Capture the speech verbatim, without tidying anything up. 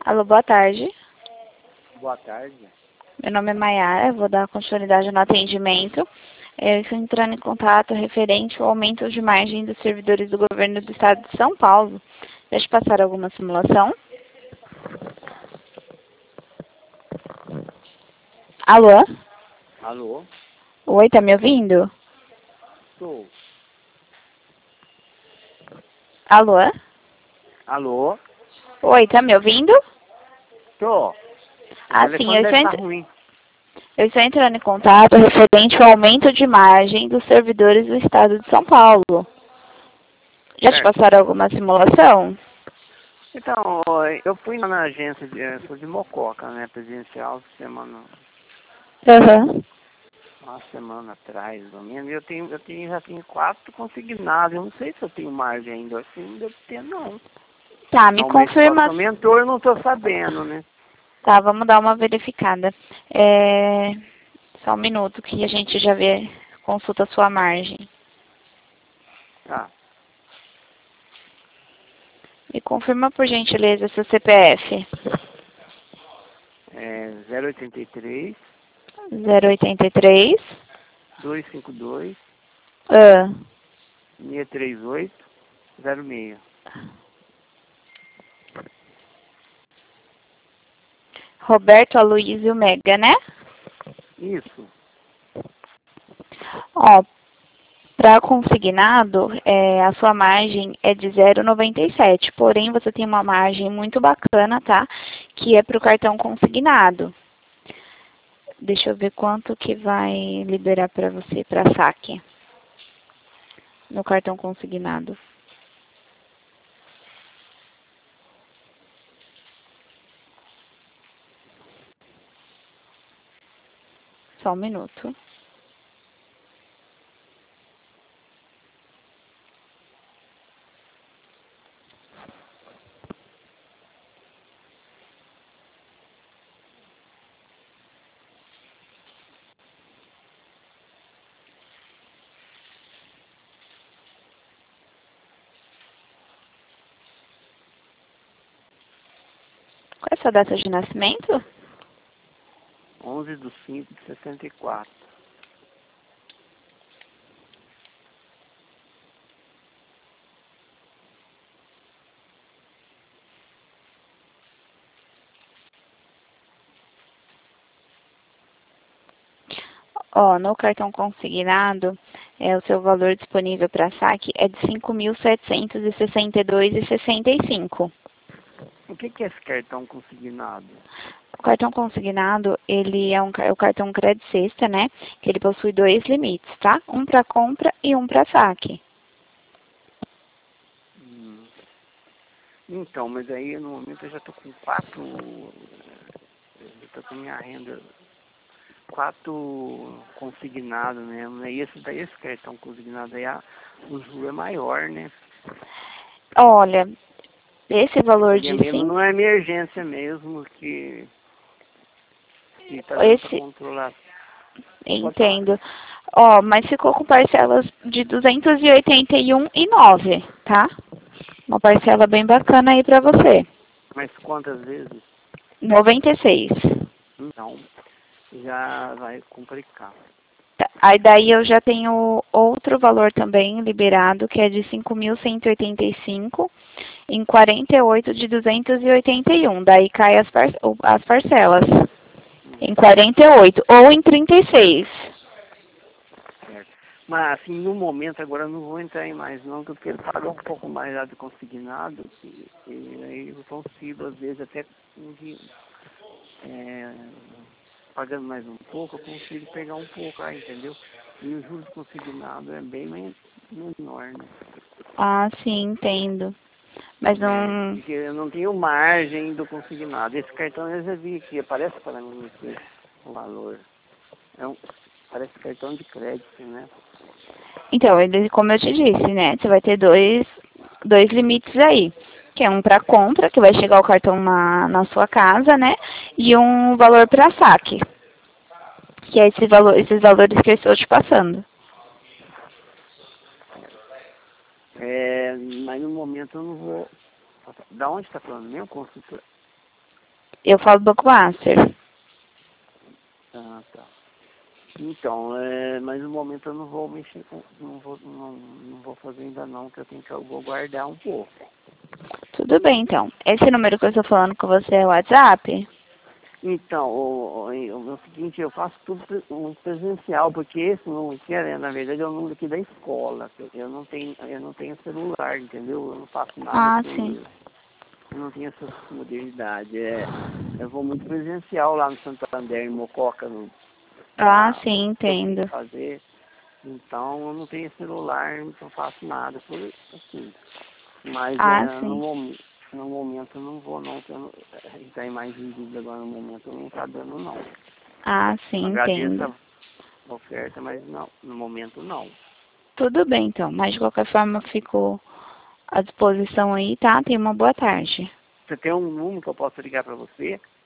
Alô, boa tarde. Boa tarde. Meu nome é Maiara, vou dar continuidade no atendimento. Eu estou entrando em contato referente ao aumento de margem dos servidores do governo do estado de São Paulo. Deixa eu passar alguma simulação. Alô? Alô? Oi, tá me ouvindo? Estou. Alô? Alô? Oi, tá me ouvindo? Estou. O Ah, sim, telefone eu deve estou, estar entr- ruim. eu estou entrando em contato referente ao aumento de margem dos servidores do estado de São Paulo. Já te Certo. passaram alguma simulação? Então, eu fui na agência de, eu sou de Mococa, né, presidencial, semana, Aham. uma semana atrás, pelo menos. Eu tenho, eu tenho, já tenho quatro consignados. Eu não sei se eu tenho margem ainda. Assim, não deve ter, não. Tá, me Não, mas só que confirma. aumentou, eu não estou sabendo, né? Tá, vamos dar uma verificada. É... Só um minuto que a gente já vê, consulta a sua margem. Tá. Me confirma, por gentileza, seu C P F. É zero oitenta e três, zero oitenta e três. duzentos e cinquenta e dois, Ah, seiscentos e trinta e oito, zero seis. Roberto Aloysio Mega, né? Isso. Ó, para consignado, é, a sua margem é de zero vírgula noventa e sete. Porém, você tem uma margem muito bacana, tá? Que é para o cartão consignado. Deixa eu ver quanto que vai liberar para você, para saque, no cartão consignado. Só um minuto. Qual é a sua data de nascimento? onze de cinco de sessenta e quatro. Ó, no cartão consignado, é, o seu valor disponível para saque é de cinco mil setecentos e sessenta e dois reais e sessenta e cinco centavos. O que, que é esse cartão consignado? O cartão consignado, ele é um, ca- é o cartão Credit Sexta, né? Que ele possui dois limites, tá? Um para compra e um para saque. Hum. Então, mas aí no momento eu já estou com quatro. Eu já estou com minha renda. Quatro consignados mesmo, né? E esse daí, esse cartão consignado aí, a, o juro é maior, né? Olha, esse valor Porque de mesmo cinco, não é emergência mesmo que que tá dando para esse, controlar. Pode falar. entendo. Ó, mas ficou com parcelas de duzentos e oitenta e um reais e nove centavos, tá? Uma parcela bem bacana aí para você. Mas quantas vezes? noventa e seis. Não, já vai complicar. Tá. Aí daí eu já tenho outro valor também liberado, que é de cinco mil cento e oitenta e cinco em quarenta e oito de duzentos e oitenta e um. Daí cai as, par as parcelas em Uhum, quarenta e oito ou em trinta e seis. certo. Mas assim, no momento agora eu não vou entrar em mais não, porque eu quero pagar um pouco mais lá do consignado, e, e aí eu consigo às vezes até um dia, é, pagando mais um pouco, eu consigo pegar um pouco aí, entendeu? E o juros consignado é bem men- menor, né? Ah, sim, entendo. Mas É, não... porque eu não tenho margem do consignado. Esse cartão eu já vi aqui, aparece para mim aqui o valor. É um, parece cartão de crédito, né? Então, ele, como eu te disse, né? Você vai ter dois, dois limites aí. Que é um para compra, que vai chegar o cartão na, na sua casa, né? E um valor para saque, que é esse valor, esses valores que eu estou te passando. É, mas no momento eu não vou. Da onde está falando mesmo, consultor? Eu falo do Banco Master. Ah, tá. Então, é, mas no momento eu não vou mexer com, não vou, não, não vou fazer ainda não, que eu tenho que eu vou guardar um pouco. Tudo bem, então. Esse número que eu estou falando com você é o WhatsApp? Então, o, o, o, o seguinte, eu faço tudo pre- um presencial, porque esse número aqui, é, na verdade, é o número aqui da escola. Eu, eu não tenho, eu não tenho celular, entendeu? Eu não faço nada Ah, por, sim. eu não tenho essa modernidade. É, eu vou muito presencial lá no Santander, em Mococa, no, Ah, pra, sim, que eu tenho que entendo. fazer. Então, eu não tenho celular, não faço nada por assim. Mas Ah, é, no, sim. mom no momento eu não vou não, porque eu não, a gente tá mais em dúvida agora no momento, não tá dando não. Ah, sim, Agradeço entendo. a oferta, mas não, no momento não. Tudo bem, então. Mas de qualquer forma, eu fico à disposição aí, tá? Tenha uma boa tarde. Você tem um número que eu posso ligar para você?